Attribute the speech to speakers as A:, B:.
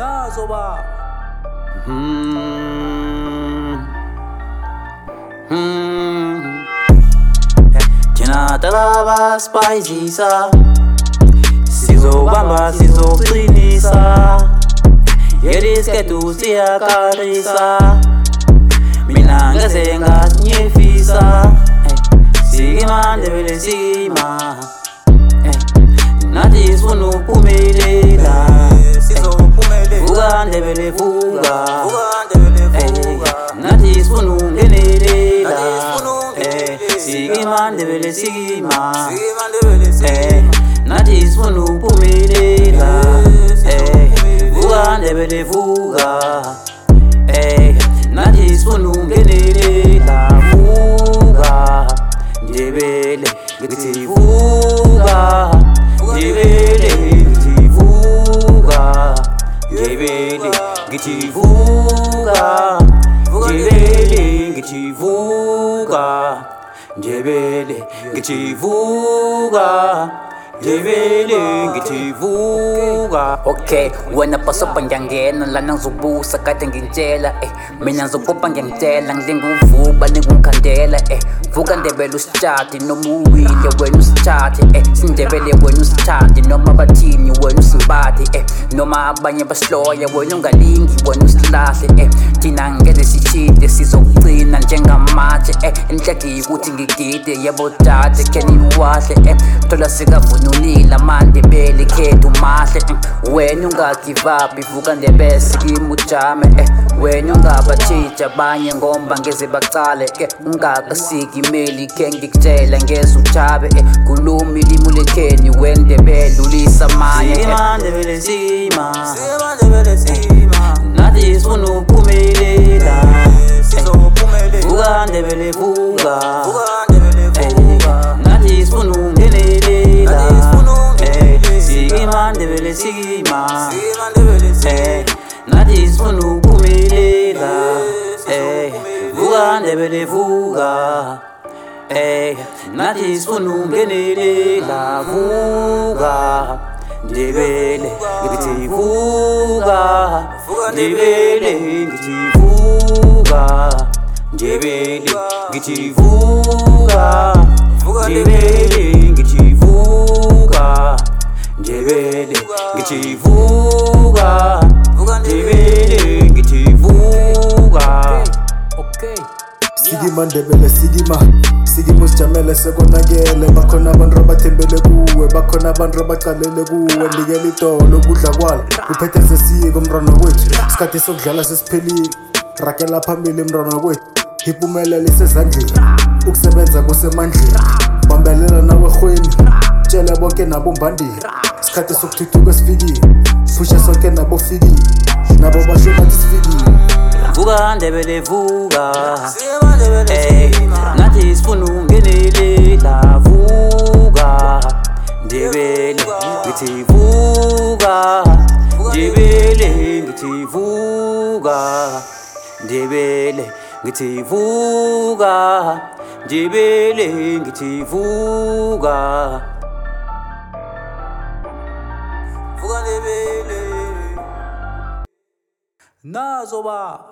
A: nazoba Thina talaba sipayizisa, sizobamba sizoqinisa, yelisikhethu siyakarisa, mina ngeze ngasinyefisa, sikima Ndebele sikima, nathi sifuna ukuphumelela, vuka Ndebele vuka, nathi sifuna ukungenelela, sikima Ndebele sikima, nathi sifuna ukuphumelela, vuka Ndebele vuka, nathi sifuna ukungenelela, vuka Ndebele ngithi vuka, Ndebele ngithi vuka, Ndebele ngithi vuka, Ndebele ngithi vuka, Ndebele ngithi vuka, Ndebele ngithi vuka.
B: Okay, wena pasopa ngiyangena lana ngizobusa kade ngintshela mina ngizokopa ngiyangitshela ngilinguvuba ningumkhandela vuka Ndebele usitshati noma uwile wena usithathe siNdebele wena usithande noma bathini wena usimbathe noma abanye basihloya wena ungalingi wena usilahle thina ngeke sithinte sizokucina njengamatshe enhlagi ukuthi ngigide yebo dade keni wahle thola sikavunulile amaNdebele khethu mahle wena ungagive up vuka Ndebele sikima ujame wena ungabatshitsha abanye ngomba ngeze bacale ungakasikimeli ke ngikutshela ngeze ujabe khuluma ilimi lekheni wena Ndebele ulisa amanye
A: sikima Ndebele sikima, nathi sifuna ukuphumelela, vuka Ndebele vuka, nathi sifuna ukungenelela, sikima Ndebele sikima, nathi sifuna ukuphumelela, vuka Ndebele vuka, nathi sifuna ukungenelela, vuka Ndebele ngithi vuka, Ndebele ngithi vuka, Ndebele ngithi vuka, Ndebele ngithi vuka, Ndebele ngithi vuka, Ndebele ngithi vuka.
B: okay
C: Sikima Ndebele sikima, sikima usijamele sekonakele, bakhona abantu abathembele kuwe, bakhona abantu abacalele kuwe, ndikela idolo kudla kwala uphethe sesiko mntwana kwethu, isikhathi sokudlala sesiphelile, ragela phambili mntwana kwethu, iphumelele isezandleni, ukusebenza kusemandleni, bambelela nawerhweni, tshela bonke nabombandile, isikhathi sokuthuthuka sifikile, fusha sonke nabofikile, nabo basho nathi sifikile.
A: Vuka Ndebele vuka, nathi sifuna ukungenelela, vuka Ndebele ngithi vuka, Ndebele ngithi vuka, Ndebele ngithi vuka, Ndebele ngithi vuka, vuka Ndebele nazoba